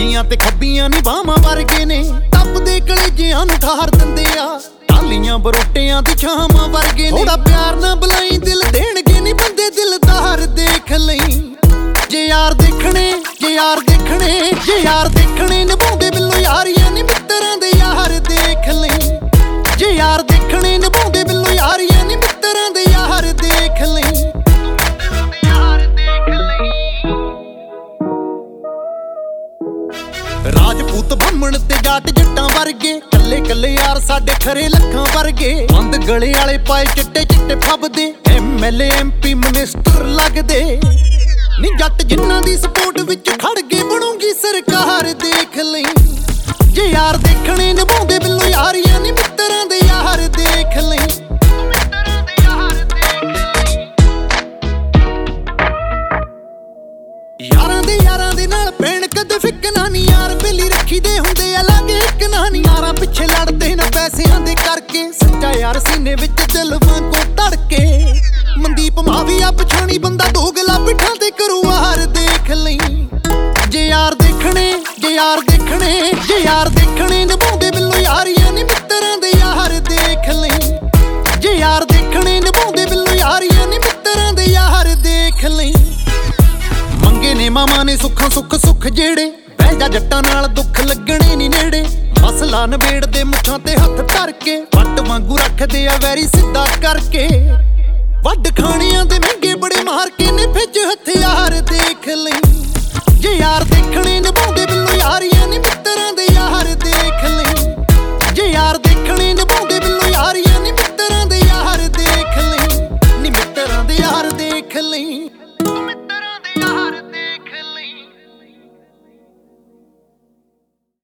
ਸੱਜੀਆਂ ਤੇ ਖੱਬੀਆਂ ਨੀ ਬਾਹਾਂ ਵਰਗੇ ਨੇ, ਟੱਪਦੇ ਕਲੇਜਿਆਂ ਨੂੰ ਠਾਰ ਦਿੰਦੇ ਆ। ਟਾਲੀਆਂ ਬਰੋਟਿਆਂ ਦੀ ਛਾਵਾਂ ਵਰਗੇ ਨੇ, ਥੋੜਾ ਪਿਆਰ ਨਾ ਬੁਲਾਈ ਦਿਲ ਦੇਣਗੇ ਨੀ ਬੰਦੇ ਦਿਲਦਾਰ। ਦੇਖ ਲਈ ਜੇ ਯਾਰ ਦੇਖਣੇ, ਜੇ ਯਾਰ ਦੇਖਣੇ, ਜੇ ਯਾਰ ਦੇਖਣੇ ਨਿਭਾਉਂਦੇ ਬਿੱਲੋ ਯਾਰੀਆਂ ਨੀ ਮਿੱਤਰਾਂ ਦੇ ਯਾਰ। ਦੇਖ ਲਈ ਜੇ ਯਾਰ ਦੇਖਣੇ ਨਿਭਾਉਂਦੇ ਬਿੱਲੋ ਯਾਰੀਆਂ ਨੀ ਮਿੱਤਰਾਂ ਦੇ ਯਾਰ। ਦੇਖ ਲਈ ਰਾਜਪੂਤ ਬਾਹਮਣ ਤੇ ਜਾਟ ਜੱਟਾਂ ਵਰਗੇ, ਕੱਲੇ ਕੱਲੇ ਯਾਰ ਸਾਡੇ ਖਰੇ ਲੱਖਾਂ ਵਰਗੇ। ਬੰਦ ਗਲੇ ਵਾਲੇ ਪਾਏ ਚਿੱਟੇ ਚਿੱਟੇ ਫੱਬਦੇ, MLA MP ਮਿਨਿਸਟਰ ਲੱਗਦੇ ਨੀ ਜੱਟ ਜਿਨ੍ਹਾਂ ਦੀ ਸਪੋਰਟ ਵਿੱਚ ਖੜ ਕੇ ਬਣੂਗੀ ਸਰਕਾਰ। ਦੇਖ ਲਈ ਜੇ ਯਾਰ ਦੇਖਣੇ ਨਿਭਾਉਂਦੇ ਬਿੱਲੋ ਯਾਰੀਆਂ ਨੀ ਮਿੱਤਰਾਂ ਦੇ ਯਾਰ। ਦੇਖ ਲਈ ਯਾਰਾਂ ਦੇ ਨਾਲ ਪੈਣ ਕਦੇ ਫਿੱਕਣਾ ਨੀ ਯਾਰ। ਬੇਲੀ ਰੱਖੀ ਦੇ ਹੁੰਦੇ ਆ ਲਾਗੇ ਇੱਕ ਨਾ ਨੀ, ਯਾਰਾਂ ਪਿੱਛੇ ਲੜਦੇ ਨਾ ਪੈਸਿਆਂ ਦੇ ਕਰਕੇ। ਸੱਚਾ ਯਾਰ ਸੀਨੇ ਵਿੱਚ ਦਿਲ ਵਾਂਗੂ ਧੜਕੇ। ਮਨਦੀਪ ਮਾਵੀਆ ਪਛਾਣੀ ਬੰਦਾ ਦੋਗਲਾ ਪਿੱਠਾਂ ਤੇ ਕਰੂ ਵਾਰ। ਦੇਖ ਲਈ ਜੇ ਯਾਰ ਦੇਖਣੇ, ਜੇ ਯਾਰ ਦੇਖਣੇ, ਜੇ ਯਾਰ ਦੇਖਣੇ ਨਿਭਾਉਂਦੇ ਬਿੱਲੋ ਯਾਰੀਆਂ ਨੀ ਮਿੱਤਰਾਂ ਦੇ ਯਾਰ। ਦੇਖ ਲਈ ਜੇ ਯਾਰ ਦੇਖਣੇ ਨਿਭਾਉਂਦੇ ਬਿੱਲੋ ਯਾਰੀਆਂ ਨੀ ਮਿੱਤਰਾਂ ਦੇ ਯਾਰ। ਦੇਖ ਲਈ ਮੰਗੇ ਨੇ ਮਾਮਾ ਨੇ ਸੁੱਖਾਂ ਸੁੱਖ ਜਿਹੜੇ, ਬਹਿ ਜਾ ਜੱਟਾਂ ਨਾਲ ਦੁੱਖ ਲੱਗਣੇ ਨੀ ਨੇੜੇ। ਮਸਲਾ ਨਵੇੜਦੇ ਮੁੱਛਾਂ ਤੇ ਹੱਥ ਧਰ ਕੇ, ਵੱਟ ਵਾਂਗੂ ਰੱਖਦੇ ਆ ਵੈਰੀ ਸਿੱਧਾ ਕਰਕੇ। ਵੱਡ ਖਾਣਿਆਂ ਦੇ ਮਹਿੰਗੇ ਬੜੇ ਮਾਰ ਕੇ ਨੇ ਫਿੱਜ ਹਥਿਆਰ। ਦੇਖ ਲਈ ਜੇ ਯਾਰ ਦੇਖਣੇ